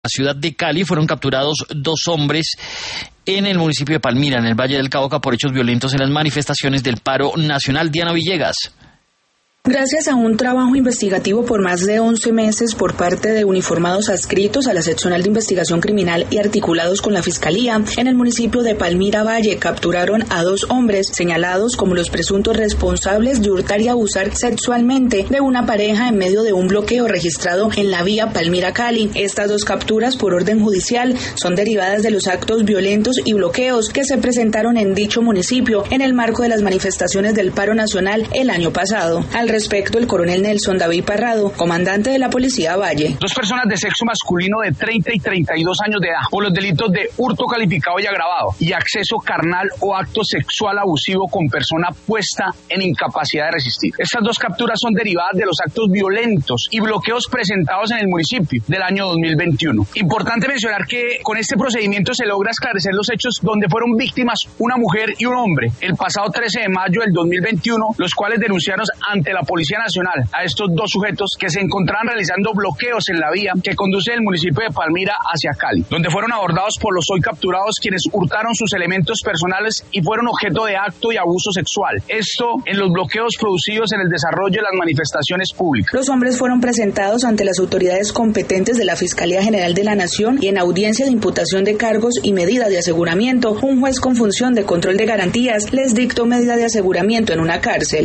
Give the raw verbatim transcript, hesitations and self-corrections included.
La ciudad de Cali fueron capturados dos hombres en el municipio de Palmira, en el Valle del Cauca, por hechos violentos en las manifestaciones del paro nacional. Diana Villegas. Gracias a un trabajo investigativo por más de once meses por parte de uniformados adscritos a la Seccional de Investigación Criminal y articulados con la Fiscalía, en el municipio de Palmira Valle capturaron a dos hombres señalados como los presuntos responsables de hurtar y abusar sexualmente de una pareja en medio de un bloqueo registrado en la vía Palmira-Cali. Estas dos capturas por orden judicial son derivadas de los actos violentos y bloqueos que se presentaron en dicho municipio en el marco de las manifestaciones del paro nacional el año pasado. Al respecto, el coronel Nelson David Parrado, comandante de la Policía Valle. Dos personas de sexo masculino de treinta y treinta y dos años de edad por los delitos de hurto calificado y agravado y acceso carnal o acto sexual abusivo con persona puesta en incapacidad de resistir. Estas dos capturas son derivadas de los actos violentos y bloqueos presentados en el municipio del año dos mil veintiuno. Importante mencionar que con este procedimiento se logra esclarecer los hechos donde fueron víctimas una mujer y un hombre el pasado trece de mayo del dos mil veintiuno, los cuales denunciaron ante la Policía Nacional a estos dos sujetos que se encontraban realizando bloqueos en la vía que conduce del municipio de Palmira hacia Cali, donde fueron abordados por los hoy capturados, quienes hurtaron sus elementos personales y fueron objeto de acto y abuso sexual. Esto en los bloqueos producidos en el desarrollo de las manifestaciones públicas. Los hombres fueron presentados ante las autoridades competentes de la Fiscalía General de la Nación y en audiencia de imputación de cargos y medida de aseguramiento, un juez con función de control de garantías les dictó medida de aseguramiento en una cárcel.